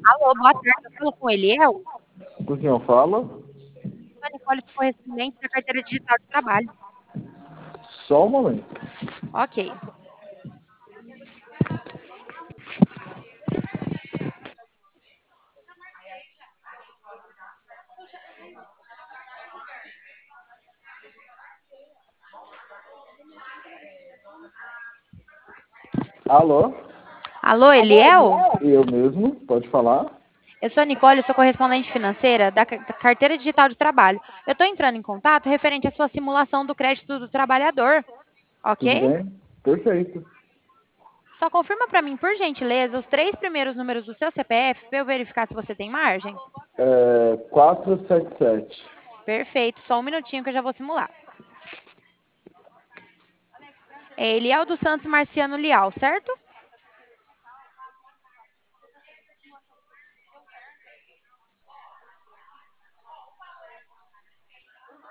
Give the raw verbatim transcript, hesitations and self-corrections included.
Alô, boa tarde, eu falo com o Eliel? Com quem eu falo? Sou a Nicole, sou correspondente da carteira digital de trabalho. Só um momento. Ok. Alô? Alô, Eliel? Eu mesmo, pode falar? Eu sou a Nicole, sou correspondente financeira da ca- da carteira digital de trabalho. Eu estou entrando em contato referente à sua simulação do crédito do trabalhador, Tudo ok? bem? Perfeito. Só confirma para mim, por gentileza, os três primeiros números do seu C P F para eu verificar se você tem margem. É, quatrocentos e setenta e sete. Perfeito, só um minutinho que eu já vou simular. É Eliel dos Santos Marciano Lial, certo?